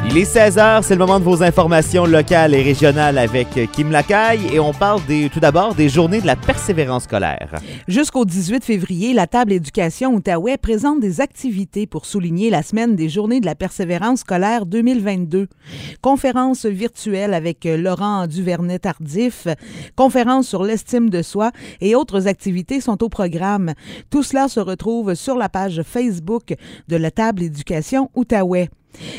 Il est 16h, c'est le moment de vos informations locales et régionales avec Kim Lacaille et on parle tout d'abord des journées de la persévérance scolaire. Jusqu'au 18 février, la Table Éducation Outaouais présente des activités pour souligner la semaine des journées de la persévérance scolaire 2022. Conférence virtuelle avec Laurent Duvernay-Tardif, conférence sur l'estime de soi et autres activités sont au programme. Tout cela se retrouve sur la page Facebook de la Table Éducation Outaouais.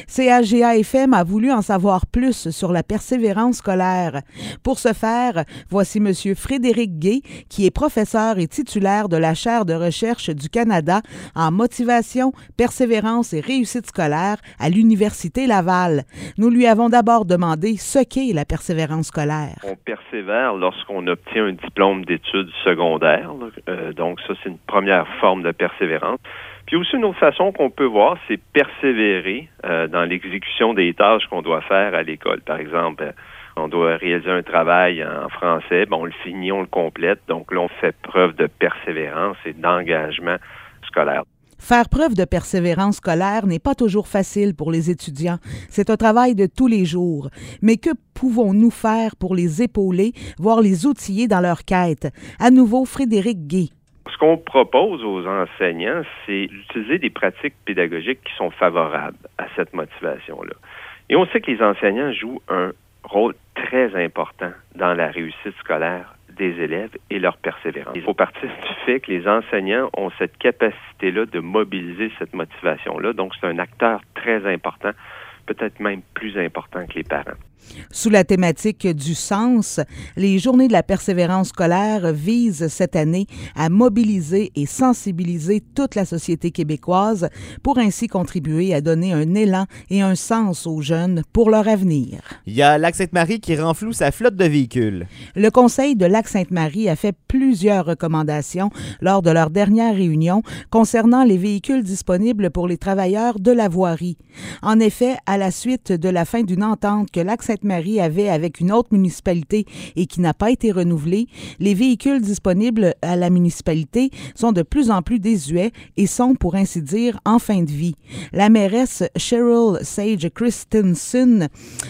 CHGA-FM a voulu en savoir plus sur la persévérance scolaire. Pour ce faire, voici M. Frédéric Gay, qui est professeur et titulaire de la chaire de recherche du Canada en motivation, persévérance et réussite scolaire à l'Université Laval. Nous lui avons d'abord demandé ce qu'est la persévérance scolaire. On persévère lorsqu'on obtient un diplôme d'études secondaires. Donc ça, c'est une première forme de persévérance. Puis aussi une autre façon qu'on peut voir, c'est persévérer dans l'exécution des tâches qu'on doit faire à l'école. Par exemple, on doit réaliser un travail en français, on le finit, on le complète. Donc là, on fait preuve de persévérance et d'engagement scolaire. Faire preuve de persévérance scolaire n'est pas toujours facile pour les étudiants. C'est un travail de tous les jours. Mais que pouvons-nous faire pour les épauler, voire les outiller dans leur quête? À nouveau, Frédéric Gay. Ce qu'on propose aux enseignants, c'est d'utiliser des pratiques pédagogiques qui sont favorables à cette motivation-là. Et on sait que les enseignants jouent un rôle très important dans la réussite scolaire des élèves et leur persévérance. Il faut partir du fait que les enseignants ont cette capacité-là de mobiliser cette motivation-là. Donc, c'est un acteur très important, peut-être même plus important que les parents. Sous la thématique du sens, les Journées de la persévérance scolaire visent cette année à mobiliser et sensibiliser toute la société québécoise pour ainsi contribuer à donner un élan et un sens aux jeunes pour leur avenir. Il y a Lac-Sainte-Marie qui renfloue sa flotte de véhicules. Le Conseil de Lac-Sainte-Marie a fait plusieurs recommandations lors de leur dernière réunion concernant les véhicules disponibles pour les travailleurs de la voirie. En effet, à la suite de la fin d'une entente que Lac-Sainte-Marie avait avec une autre municipalité et qui n'a pas été renouvelée, les véhicules disponibles à la municipalité sont de plus en plus désuets et sont, pour ainsi dire, en fin de vie. La mairesse Cheryl Sage Christensen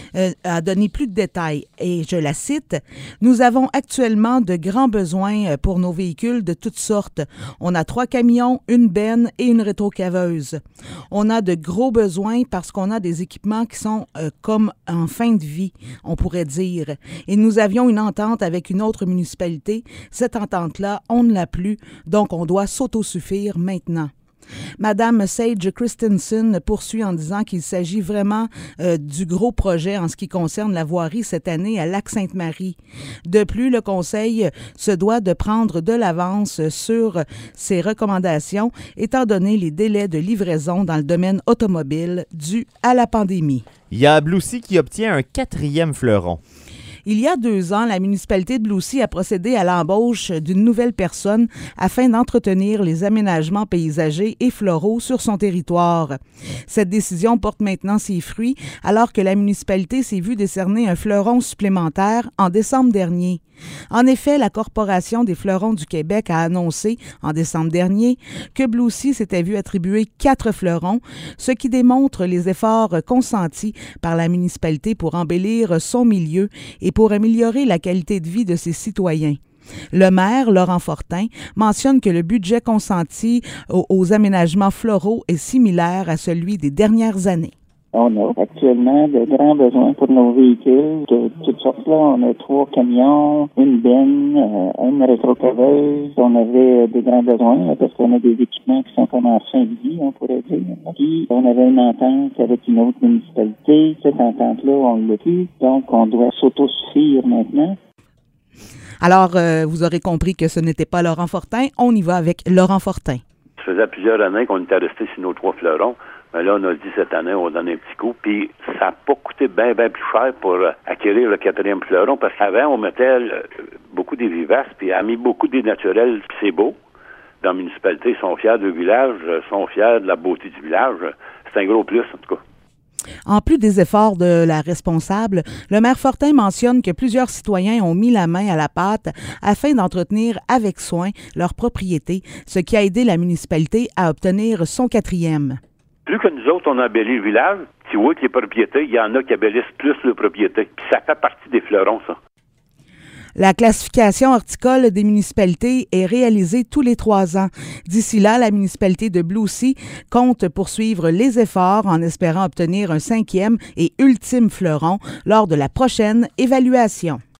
a donné plus de détails et je la cite, « Nous avons actuellement de grands besoins pour nos véhicules de toutes sortes. On a 3 camions, une benne et une rétrocaveuse. On a de gros besoins parce qu'on a des équipements qui sont comme en fin de vie, on pourrait dire. Et nous avions une entente avec une autre municipalité. Cette entente-là, on ne l'a plus, donc on doit s'autosuffire maintenant. » Madame Sage Christensen poursuit en disant qu'il s'agit vraiment du gros projet en ce qui concerne la voirie cette année à Lac-Sainte-Marie. De plus, le Conseil se doit de prendre de l'avance sur ses recommandations, étant donné les délais de livraison dans le domaine automobile dû à la pandémie. Il y a Bloussy qui obtient un 4e fleuron. Il y a 2 ans, la municipalité de Bloussy a procédé à l'embauche d'une nouvelle personne afin d'entretenir les aménagements paysagers et floraux sur son territoire. Cette décision porte maintenant ses fruits alors que la municipalité s'est vue décerner un fleuron supplémentaire en décembre dernier. En effet, la Corporation des fleurons du Québec a annoncé en décembre dernier que Bloussy s'était vu attribuer 4 fleurons, ce qui démontre les efforts consentis par la municipalité pour embellir son milieu et pour améliorer la qualité de vie de ses citoyens. Le maire, Laurent Fortin, mentionne que le budget consenti aux aménagements floraux est similaire à celui des dernières années. On a actuellement de grands besoins pour nos véhicules de toutes sortes. Là, on a 3 camions, une benne, une rétrocaveuse. On avait des grands besoins là, parce qu'on a des équipements qui sont comme en fin de vie, on pourrait dire. Puis, on avait une entente avec une autre municipalité. Cette entente-là, on l'a plus. Donc, on doit s'autosuffire maintenant. Alors, vous aurez compris que ce n'était pas Laurent Fortin. On y va avec Laurent Fortin. Ça faisait plusieurs années qu'on était restés sur nos 3 fleurons. Mais là, on a dit cette année, on va donner un petit coup. Puis ça n'a pas coûté bien plus cher pour acquérir le 4e fleuron. Parce qu'avant, on mettait beaucoup des vivaces, puis on a mis beaucoup des naturels, puis c'est beau. Dans la municipalité, ils sont fiers du village, sont fiers de la beauté du village. C'est un gros plus, en tout cas. En plus des efforts de la responsable, le maire Fortin mentionne que plusieurs citoyens ont mis la main à la pâte afin d'entretenir avec soin leur propriété, ce qui a aidé la municipalité à obtenir son 4e. Plus que nous autres, on a embelli le village, tu vois que les propriétés, il y en a qui embellissent plus les propriétés. Puis ça fait partie des fleurons, ça. La classification horticole des municipalités est réalisée tous les 3 ans. D'ici là, la municipalité de Blue Sea compte poursuivre les efforts en espérant obtenir un 5e et ultime fleuron lors de la prochaine évaluation.